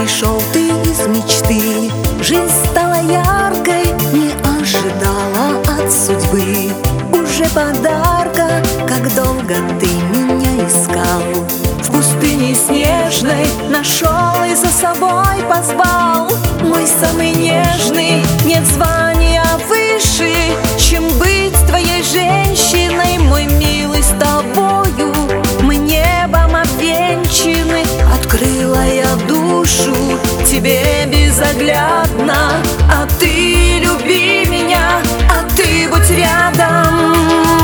пришел ты из мечты. Жизнь стала яркой, не ожидала от судьбы уже подарка. Как долго ты меня искал, в пустыне снежной нашел и за собой позвал. Мой самый нежный, нет звания выше, чем быть твоей женщиной. Мой милый, с тобою мы небом обвенчаны. Открыла я душу тебе безоглядно, а ты люби меня, а ты будь рядом.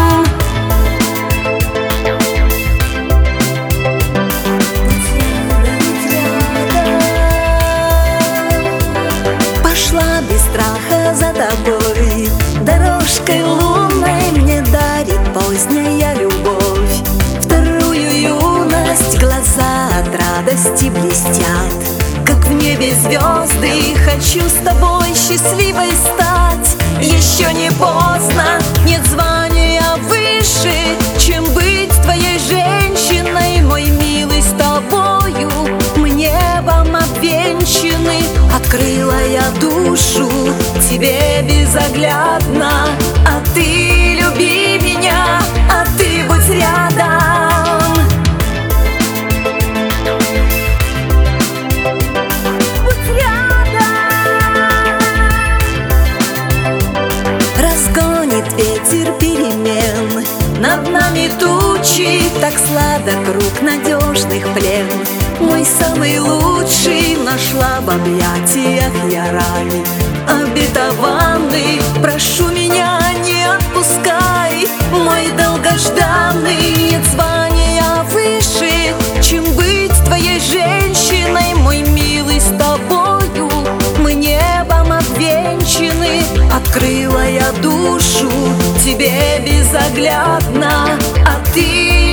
Пошла без страха за тобой, дорожкой лунной мне дарит поздняя любовь. Вторую юность глаза от радости блестят, как в небе звезды. Хочу с тобой счастливой стать. Еще не поздно, нет звания выше, чем быть твоей женщиной. Мой милый, с тобою мы небом обвенчаны. Открыла я душу тебе безоглядно, а ты люби меня, а ты будь рядом. Будь рядом. Разгонит ветер перемен над нами тучи, так сладок круг надежных плен. Мой самый лучший нашла в объятиях я рай обетованный. Прошу меня, не отпускай, мой долгожданный. Нет звания выше, чем быть твоей женщиной. Мой милый, с тобою мы небом обвенчаны. Открыла я душу тебе безоглядно, а ты